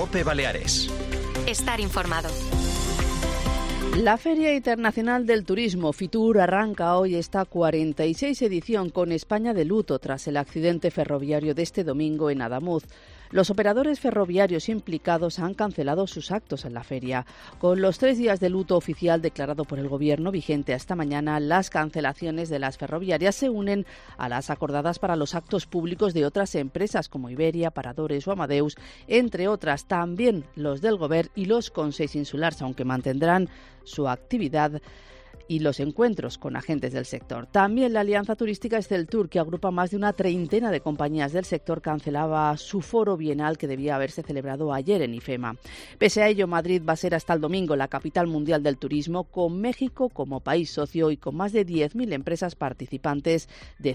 COPE Baleares. Estar informado. La Feria Internacional del Turismo, Fitur, arranca hoy esta 46 edición con España de luto tras el accidente ferroviario de este domingo en Adamuz. Los operadores ferroviarios implicados han cancelado sus actos en la feria. Con los 3 días de luto oficial declarado por el Gobierno vigente hasta mañana, las cancelaciones de las ferroviarias se unen a las acordadas para los actos públicos de otras empresas como Iberia, Paradores o Amadeus, entre otras también los del Govern y los Consells Insulars, aunque mantendrán su actividad y los encuentros con agentes del sector. También la Alianza Turística Esceltur, que agrupa más de una treintena de compañías del sector, cancelaba su foro bienal que debía haberse celebrado ayer en IFEMA. Pese a ello, Madrid va a ser hasta el domingo la capital mundial del turismo, con México como país socio y con más de 10.000 empresas participantes de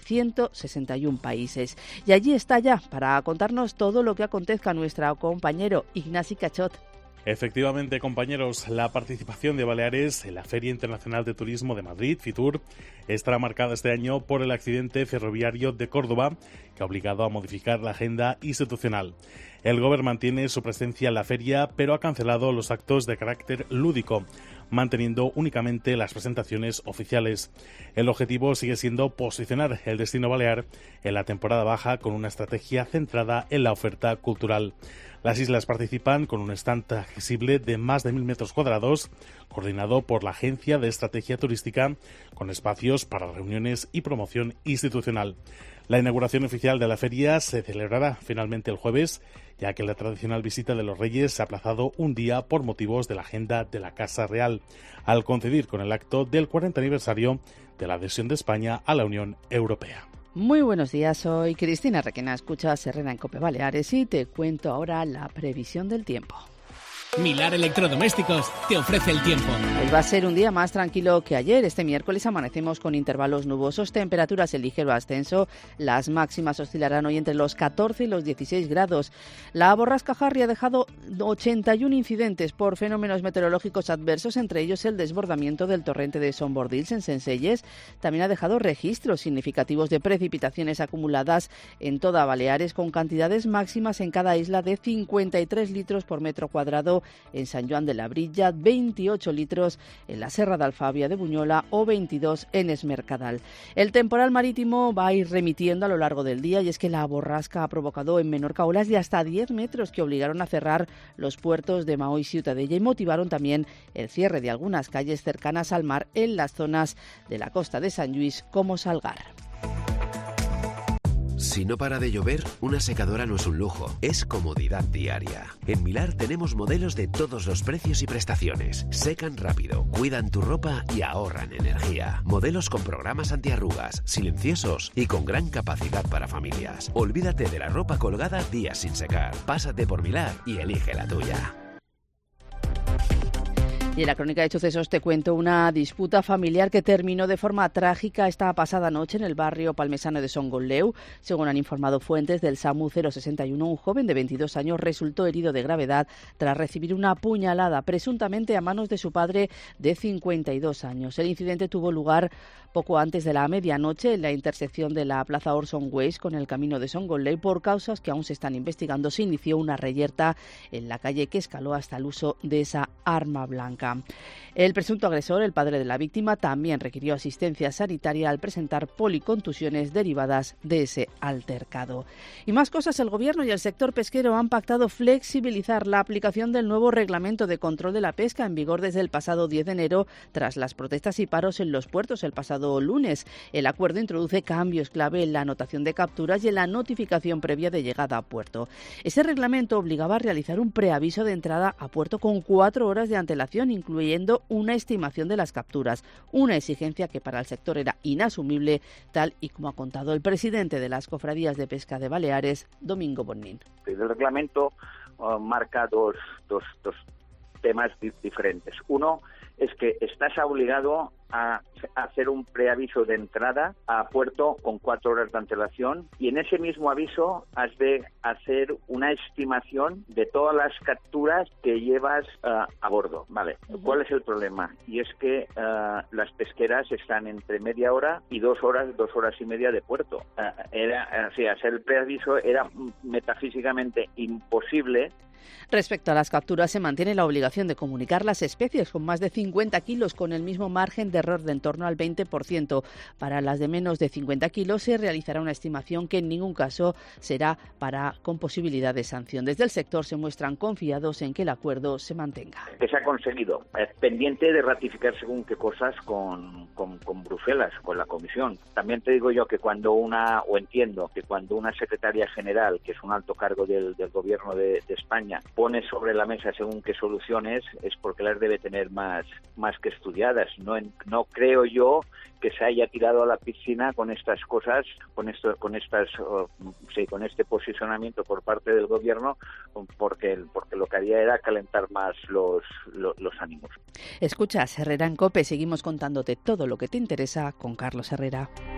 161 países. Y allí está ya, para contarnos todo lo que acontezca, nuestro compañero Ignasi Cachot. Efectivamente, compañeros, la participación de Baleares en la Feria Internacional de Turismo de Madrid, Fitur, estará marcada este año por el accidente ferroviario de Córdoba, que ha obligado a modificar la agenda institucional. El Gobierno mantiene su presencia en la feria, pero ha cancelado los actos de carácter lúdico, manteniendo únicamente las presentaciones oficiales. El objetivo sigue siendo posicionar el destino balear en la temporada baja con una estrategia centrada en la oferta cultural. Las islas participan con un stand accesible de más de 1.000 metros cuadrados, coordinado por la Agencia de Estrategia Turística, con espacios para reuniones y promoción institucional. La inauguración oficial de la feria se celebrará finalmente el jueves, ya que la tradicional visita de los Reyes se ha aplazado un día por motivos de la agenda de la Casa Real, al coincidir con el acto del 40 aniversario de la adhesión de España a la Unión Europea. Muy buenos días, soy Cristina Requena, escuchas Herrera en COPE Baleares y te cuento ahora la previsión del tiempo. Milar Electrodomésticos te ofrece el tiempo. Hoy va a ser un día más tranquilo que ayer. Este miércoles amanecemos con intervalos nubosos, temperaturas en ligero ascenso. Las máximas oscilarán hoy entre los 14 y los 16 grados. La borrasca Harry ha dejado 81 incidentes por fenómenos meteorológicos adversos, entre ellos el desbordamiento del torrente de Son Bordils en Sencelles. También ha dejado registros significativos de precipitaciones acumuladas en toda Baleares, con cantidades máximas en cada isla de 53 litros por metro cuadrado en San Joan de la Brilla, 28 litros en la Serra de Alfabia de Buñola o 22 en Es Mercadal. El temporal marítimo va a ir remitiendo a lo largo del día, y es que la borrasca ha provocado en Menorca olas de hasta 10 metros que obligaron a cerrar los puertos de Maó y Ciutadella y motivaron también el cierre de algunas calles cercanas al mar en las zonas de la costa de San Lluís como Salgar. Si no para de llover, una secadora no es un lujo, es comodidad diaria. En Milar tenemos modelos de todos los precios y prestaciones. Secan rápido, cuidan tu ropa y ahorran energía. Modelos con programas antiarrugas, silenciosos y con gran capacidad para familias. Olvídate de la ropa colgada días sin secar. Pásate por Milar y elige la tuya. Y en la crónica de sucesos te cuento una disputa familiar que terminó de forma trágica esta pasada noche en el barrio palmesano de Son Golleu. Según han informado fuentes del SAMU 061, un joven de 22 años resultó herido de gravedad tras recibir una puñalada, presuntamente a manos de su padre de 52 años. El incidente tuvo lugar poco antes de la medianoche en la intersección de la Plaza Orson Welles con el camino de Son Golleu. Por causas que aún se están investigando, se inició una reyerta en la calle que escaló hasta el uso de esa arma blanca. El presunto agresor, el padre de la víctima, también requirió asistencia sanitaria al presentar policontusiones derivadas de ese altercado. Y más cosas, el Gobierno y el sector pesquero han pactado flexibilizar la aplicación del nuevo reglamento de control de la pesca en vigor desde el pasado 10 de enero tras las protestas y paros en los puertos el pasado lunes. El acuerdo introduce cambios clave en la anotación de capturas y en la notificación previa de llegada a puerto. Ese reglamento obligaba a realizar un preaviso de entrada a puerto con 4 horas de antelación, incluyendo una estimación de las capturas, una exigencia que para el sector era inasumible, tal y como ha contado el presidente de las Cofradías de Pesca de Baleares, Domingo Bonnín. El reglamento marca dos temas diferentes. Uno es que estás obligado a hacer un preaviso de entrada a puerto con 4 horas de antelación, y en ese mismo aviso has de hacer una estimación de todas las capturas que llevas a bordo. Vale. ¿Cuál es el problema? Y es que las pesqueras están entre media hora y 2 horas, 2 horas y media de puerto. Hacer el preaviso era metafísicamente imposible Respecto a las capturas, se mantiene la obligación de comunicar las especies con más de 50 kilos con el mismo margen de error de en torno al 20%. Para las de menos de 50 kilos se realizará una estimación que en ningún caso será con posibilidad de sanción. Desde el sector se muestran confiados en que el acuerdo se mantenga. Que se ha conseguido, pendiente de ratificar según qué cosas con Bruselas, con la Comisión. También te digo yo que entiendo que cuando una secretaria general, que es un alto cargo del gobierno de España, pone sobre la mesa según qué soluciones, es porque las debe tener más que estudiadas. No creo yo que se haya tirado a la piscina con estas cosas, con este posicionamiento por parte del gobierno, porque lo que haría era calentar más los ánimos. Escuchas Herrera en COPE, seguimos contándote todo lo que te interesa con Carlos Herrera.